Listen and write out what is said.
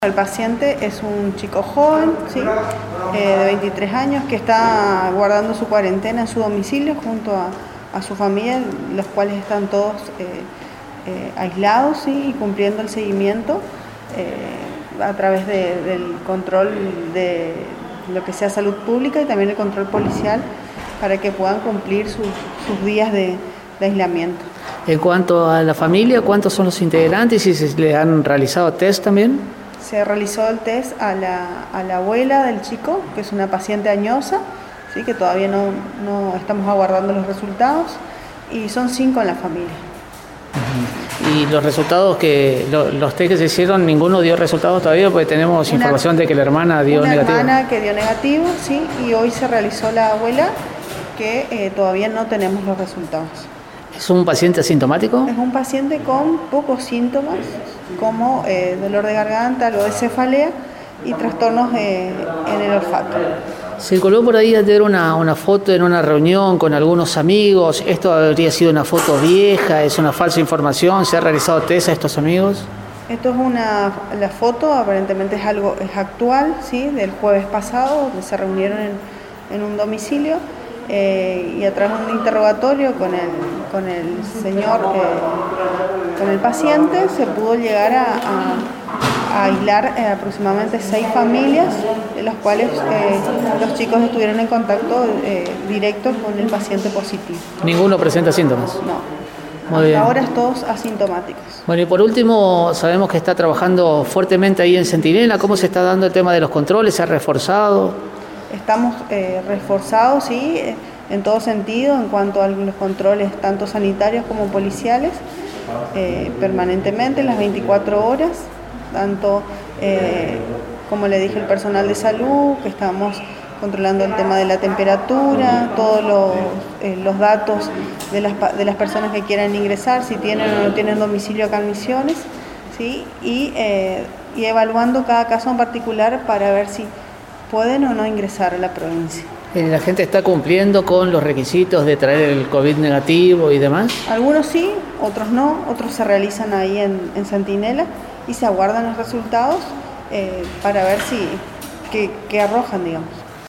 El paciente es un chico joven, ¿sí? De 23 años, que está guardando su cuarentena en su domicilio junto a su familia, los cuales están todos aislados, ¿sí? Y cumpliendo el seguimiento a través del control de lo que sea salud pública y también el control policial para que puedan cumplir sus días de aislamiento. En cuanto a la familia, ¿cuántos son los integrantes y si le han realizado test también? Se realizó el test a la abuela del chico, que es una paciente añosa, ¿sí? Que todavía no estamos aguardando los resultados, y son 5 en la familia. Y los resultados los test que se hicieron, ninguno dio resultados todavía, porque tenemos información de que la hermana dio negativo. Una hermana que dio negativo, sí, y hoy se realizó la abuela, que todavía no tenemos los resultados. ¿Es un paciente asintomático? Es un paciente con pocos síntomas, como dolor de garganta, algo de cefalea y trastornos en el olfato. Circuló por ahí ayer una foto en una reunión con algunos amigos. ¿Esto habría sido una foto vieja? ¿Es una falsa información? ¿Se ha realizado test a estos amigos? Esto es la foto, aparentemente es actual, ¿sí? Del jueves pasado, donde se reunieron en un domicilio. Y a través de un interrogatorio con el señor, con el paciente, se pudo llegar a aislar aproximadamente 6 familias, de las cuales los chicos estuvieron en contacto directo con el paciente positivo. ¿Ninguno presenta síntomas? No. Muy bien. Ahora es todos asintomáticos. Bueno, y por último, sabemos que está trabajando fuertemente ahí en Centinela. ¿Cómo se está dando el tema de los controles? ¿Se ha reforzado? Estamos reforzados, sí, en todo sentido, en cuanto a los controles tanto sanitarios como policiales, permanentemente, las 24 horas, tanto, como le dije, el personal de salud, que estamos controlando el tema de la temperatura, todos los datos de las personas que quieran ingresar, si tienen o no tienen domicilio acá en Misiones, ¿sí? Y evaluando cada caso en particular para ver si pueden o no ingresar a la provincia. ¿La gente está cumpliendo con los requisitos de traer el COVID negativo y demás? Algunos sí, otros no, otros se realizan ahí en Centinela y se aguardan los resultados para ver qué arrojan, digamos.